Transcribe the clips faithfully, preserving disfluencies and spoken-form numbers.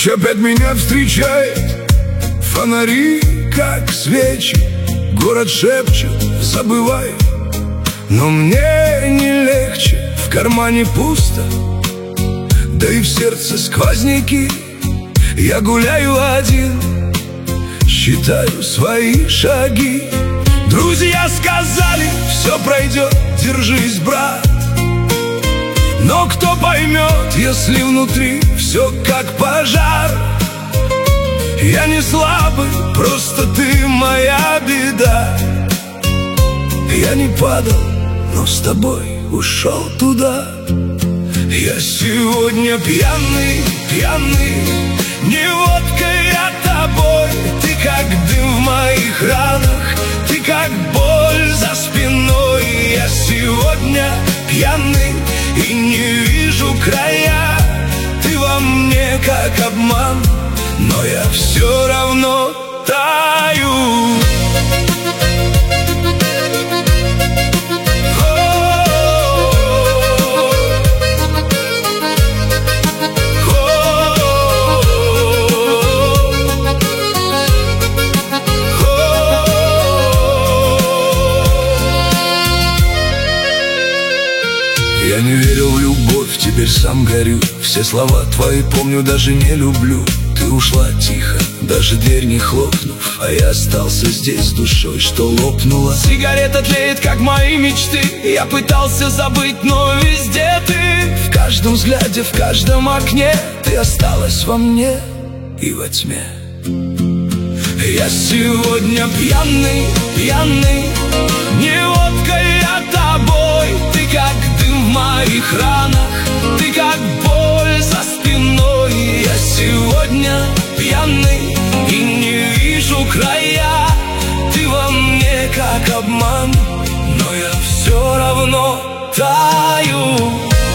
Ночь опять меня встречает, фонари, как свечи. Город шепчет, забывай, но мне не легче. В кармане пусто, да и в сердце сквозняки. Я гуляю один, считаю свои шаги. Друзья сказали, все пройдет, держись, брат. Но кто поймет, если внутри все как пожар? Я не слабый, просто ты моя беда. Я не падал, но с тобой ушел туда. Я сегодня пьяный, пьяный, не водкой, а тобой. Ты как дым в моих ранах, ты как боль за спиной. Я сегодня пьяный и не вижу края. Ты во мне как обман, но я все равно таю. Я не верил в любовь, теперь сам горю. Все слова твои помню, даже не люблю. Ты ушла тихо, даже дверь не хлопнув, а я остался здесь с душой, что лопнула. Сигарета тлеет, как мои мечты. Я пытался забыть, но везде ты. В каждом взгляде, в каждом окне ты осталась во мне и во тьме. Я сегодня пьяный, пьяный, не водкой, а тобой. Ты как дым в моих ранах, ты как боль за спиной. Я сегодня пьяный и не вижу края. Ты во мне как обман, но я все равно таю.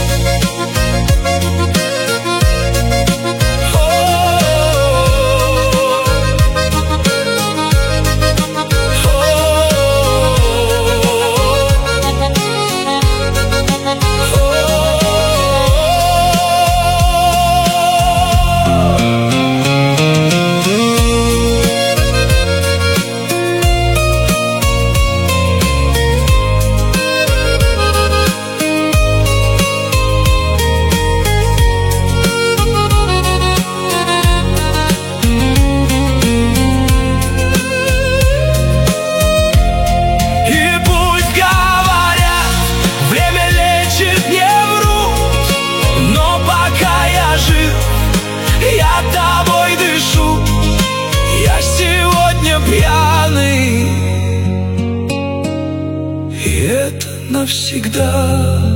Я тобой дышу, я сегодня пьяный, и это навсегда.